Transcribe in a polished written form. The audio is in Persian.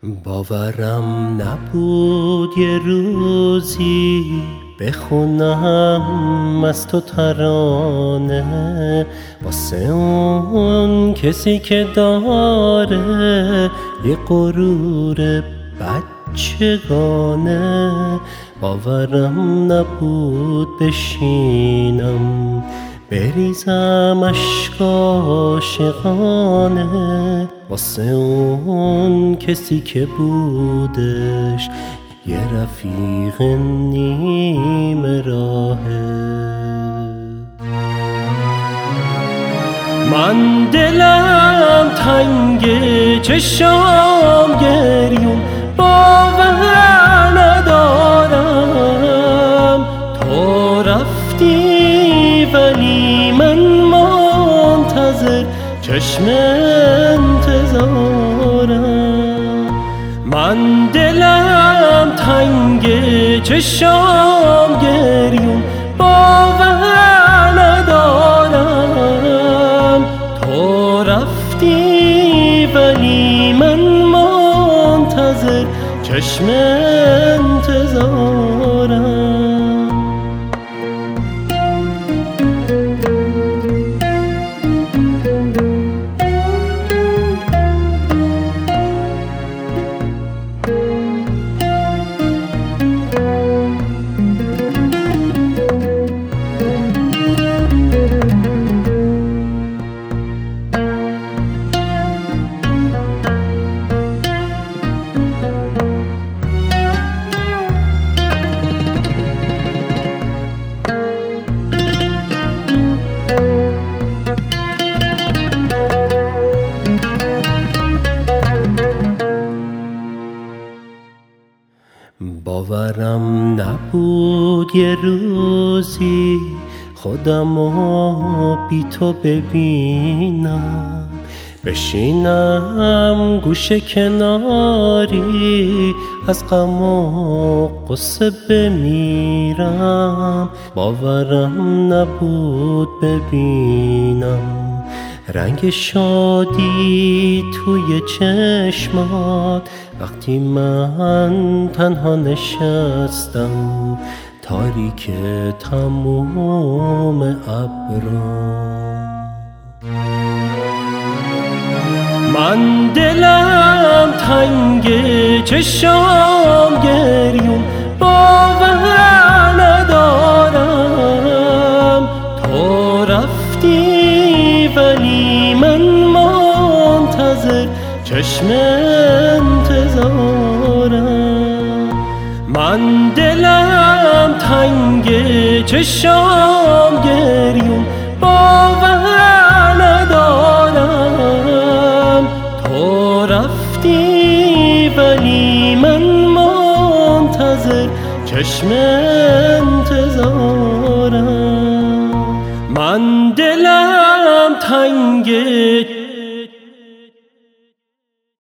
باورم نبود یه روزی بخونم از تو ترانه واسه اون کسی که داره یه غرور بچگانه. باورم نبود بشینم بریزم اشک عاشقانه واسه اون کسی که بودش یه رفیق نیمه راهه. من دلم تنگه چشام گریون باور ندارم تو رفتی ولی من منتظر چشم انتظارم. من دلم تنگه چشام گریون باور ندارم تو رفتی ولی من منتظر چشم انتظارم. باورم نبود یه روزی خودمو بی تو ببینم بشینم گوشه کناری از غم و غصه بمیرم. باورم نبود ببینم رنگ شادی توی چشمات وقتی من تنها نشستم تاریک تموم ابرام. من دلم تنگه چشام گریون باور ندارم تو رفتی ولی من منتظر چشم انتظارم. من دلم تنگه چشام گریون باور ندارم تو رفتی ولی من منتظر چشم انتظارم. من دلم تنگه